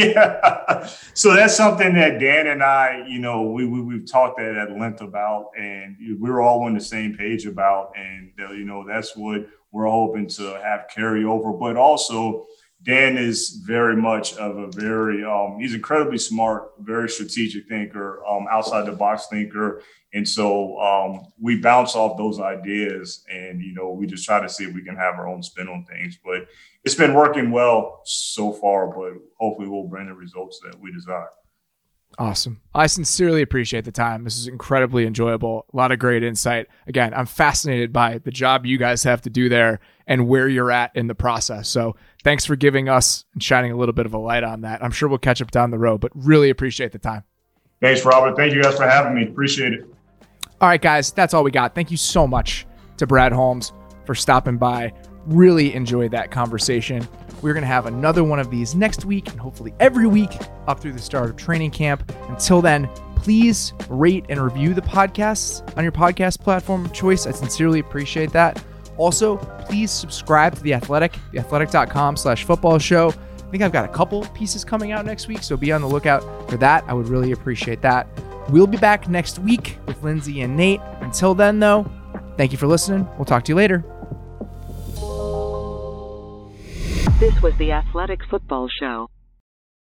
Yeah. So that's something that Dan and I, you know, we, we, we've talked that at length about, and we were all on the same page about, and, uh, you know, that's what we're hoping to have carry over, but also Dan is very much of a very, um, he's incredibly smart, very strategic thinker, um, outside the box thinker. And so um, we bounce off those ideas and, you know, we just try to see if we can have our own spin on things. But it's been working well so far, but hopefully we'll bring the results that we desire. Awesome. I sincerely appreciate the time. This is incredibly enjoyable. A lot of great insight. Again, I'm fascinated by the job you guys have to do there and where you're at in the process. So thanks for giving us and shining a little bit of a light on that. I'm sure we'll catch up down the road, but really appreciate the time. Thanks, Robert. Thank you guys for having me. Appreciate it. All right, guys, that's all we got. Thank you so much to Brad Holmes for stopping by. Really enjoyed that conversation. We're going to have another one of these next week and hopefully every week up through the start of training camp. Until then, please rate and review the podcasts on your podcast platform of choice. I sincerely appreciate that. Also, please subscribe to The Athletic, theathletic.com slash football show. I think I've got a couple pieces coming out next week, so be on the lookout for that. I would really appreciate that. We'll be back next week with Lindsay and Nate. Until then, though, thank you for listening. We'll talk to you later. This was the Athletic Football Show.